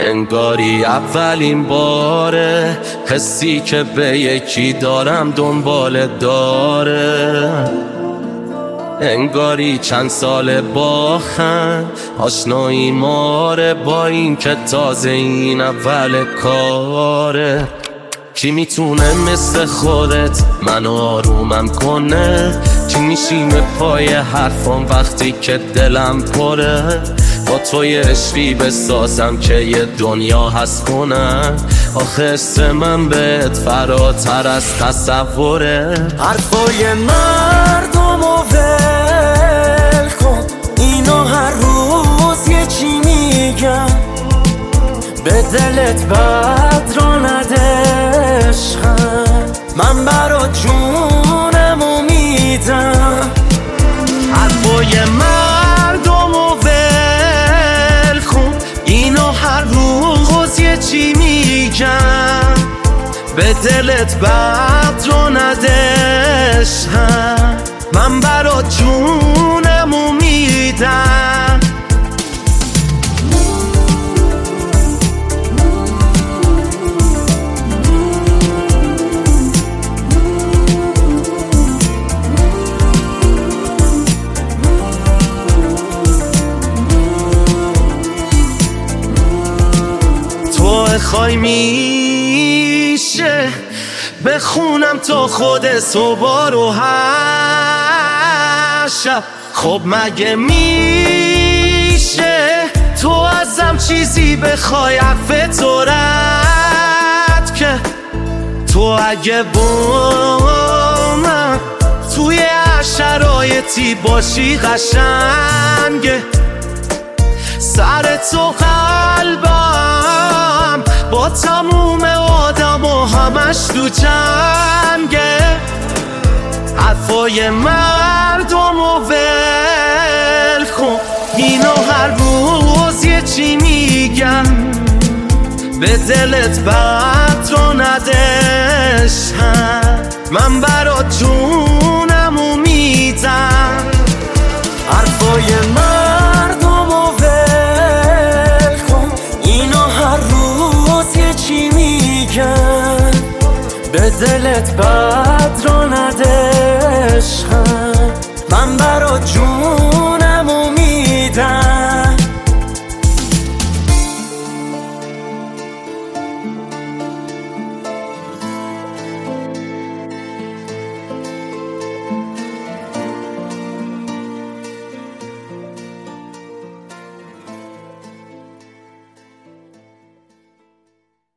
انگاری اولین باره حسی که به یکی دارم دنبال داره. انگاری چند سال باخن آشنایی ماره، با این که تازه این اول کاره. کی میتونه مثل خودت من آرومم کنه؟ کی میشینه پای حرفام وقتی که دلم پره؟ با توی عشقی بسازم که یه دنیا هست کنن. آخه اسم من بهت فراتر از تصوره. حرفای مردم و ول کن، اینو هر روز یه چی میگن. به دلت بد را نده عشقم، من برات جونمو میدم. حرفای مردم و ول کن، اینو هر روز یه چی میگن. به دلت بد را نده عشقم، من برات جونمو میدم. خواهی میشه بخونم تا خود صبح رو هر شب. خب مگه میشه تو ازم چیزی بخوای عفو تو رد که؟ تو اگه با من توی هر شرایطی باشی قشنگه. سر تو قلبم با تموم آدم و همش تو جنگه. حرفای مردم و ول کن، اینو هر روز یه چی میگن. به دلت بد رو ندش هم، من برات جونمو میدم. حرفای مردم و ول کن، اینو هر روز یه چی میگن. به دلت بد را نده